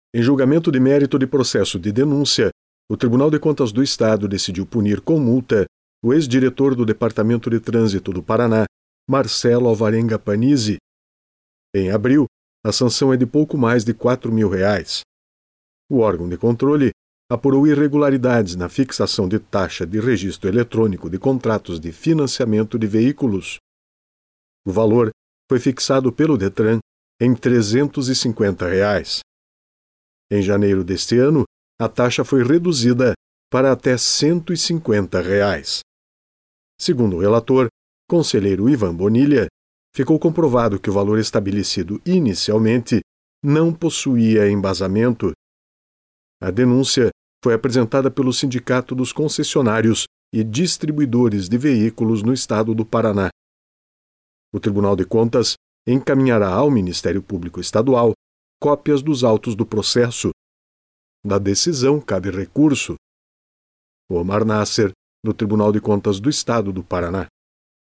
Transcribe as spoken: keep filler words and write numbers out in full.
Em julgamento de mérito de processo de denúncia, o Tribunal de Contas do Estado decidiu punir com multa o ex-diretor do Departamento de Trânsito do Paraná, Marcelo Alvarenga Panizzi. Em abril, a sanção é de pouco mais de quatro mil reais. O órgão de controle apurou irregularidades na fixação de taxa de registro eletrônico de contratos de financiamento de veículos. O valor foi fixado pelo Detran em trezentos e cinquenta reais. Em janeiro deste ano, a taxa foi reduzida para até cento e cinquenta reais. Segundo o relator, conselheiro Ivan Bonilha, ficou comprovado que o valor estabelecido inicialmente não possuía embasamento. A denúncia foi apresentada pelo Sindicato dos Concessionários e Distribuidores de Veículos no Estado do Paraná. O Tribunal de Contas encaminhará ao Ministério Público Estadual cópias dos autos do processo. Da decisão cabe recurso. Omar Nasser, do Tribunal de Contas do Estado do Paraná.